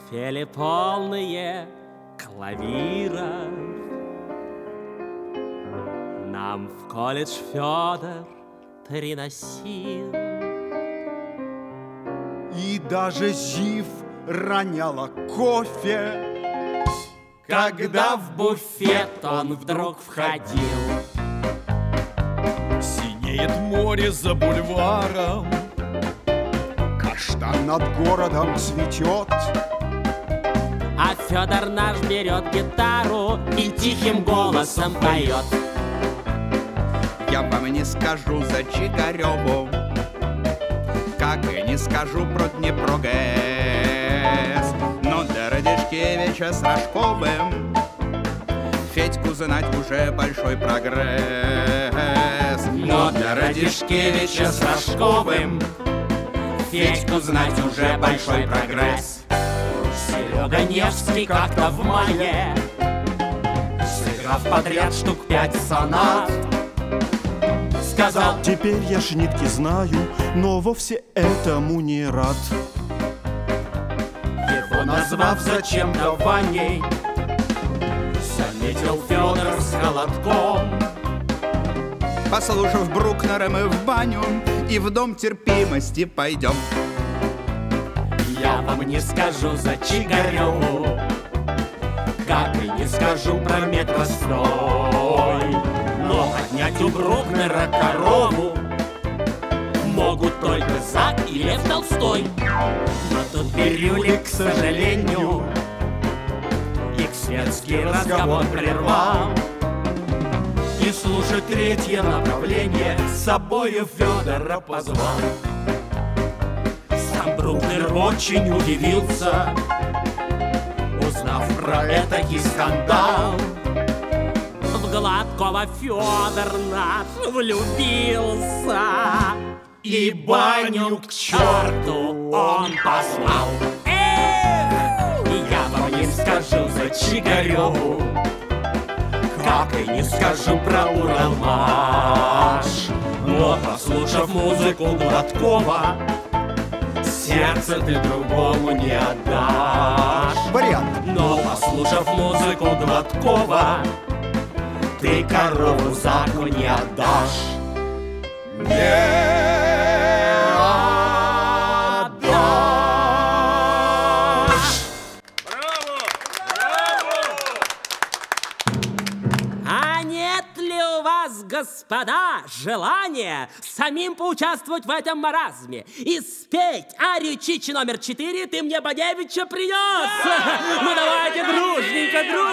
портфели полные клавиров. Нам в колледж Федор приносил. И даже Зив роняла кофе, Когда в буфет он вдруг входил. Синеет море за бульваром, каштан над городом цветет. А Федор наш берет гитару и тихим голосом поет. Я вам не скажу за Чигареву, как и не скажу про Днепрогэс. Но до Радишкевича с Рожковым Федьку знать уже большой прогресс. Но для Радишкевича с Рожковым Федьку знать уже большой прогресс. Серега Невский как-то в мае, сыграв подряд штук 5 сонат, сказал: теперь я шнитки знаю, но вовсе этому не рад. Его назвав зачем-то Ваней, заметил Федор с холодком. Послушав Брукнера, мы в баню и в дом терпимости пойдем. Я вам не скажу за Чигареву, как и не скажу про метрострой. Но отнять у Брукнера корову могут только Зак и Лев Толстой. Но тут Бирюлик, к сожалению, их светский разговор прервал. И слушать третье направление с собою Федора позвал. Сам Брукнер очень удивился, узнав про этакий скандал. В Гладкого Федор наш влюбился, и баню к черту он послал. Эх, я вам не скажу за Чигареву, как и не скажу про Уралмаш. Но послушав музыку Гладкова, сердце ты другому не отдашь. Вариант. Но послушав музыку Гладкова, ты корову Заку не отдашь. Не отдашь. А нет ли у вас, господа, желания самим поучаствовать в этом маразме и спеть арию Чичи номер 4 «Ты мне Боневича принес»? Ну давайте дружненько, дружненько.